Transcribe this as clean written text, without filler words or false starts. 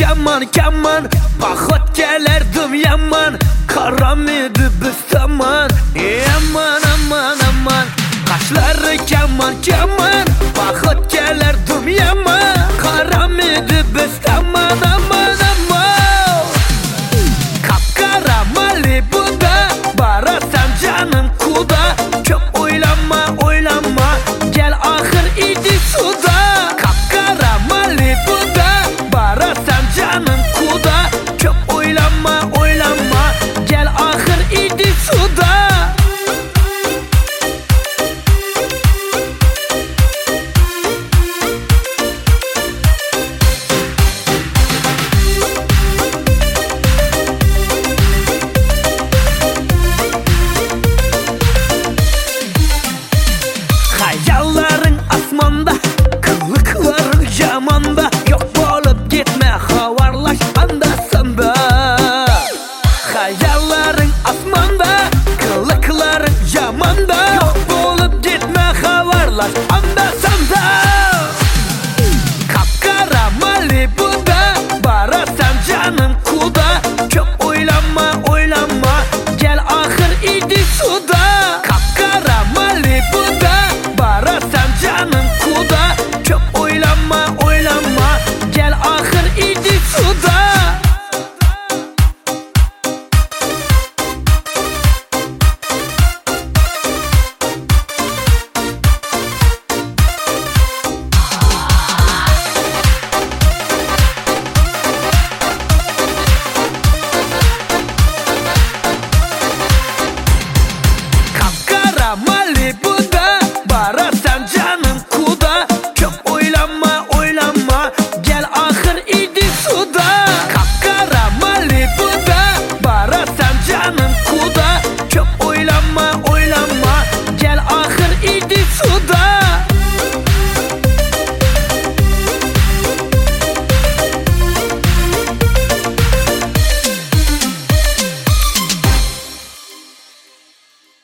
kaman Paxot kelerdim yaman Karam idi biz taman Aman Kaşları kaman Paxot kelerdim yaman Karam idi biz taman Kapkara Malibu'da Barasan canım kuda Çok oylama Gel ahır idi suda Kapkara Malibu'da Barasan canım kuda Çok oylama Gel ahır idi suda Hayallerin asmanda, kılıkların camanda Yok bolup gitme havarlaş anda sanda Hayallerin asmanda, kılıkların camanda Yok bolup gitme havarlaş anda sanda Kapkara Malibu'da Barasan canım kuda Çok oylama Gel ahır idi suda Kapkara Malibu'da Barasan canım kuda Çok oylama Gel ahır idi suda Kapkara Malibu'da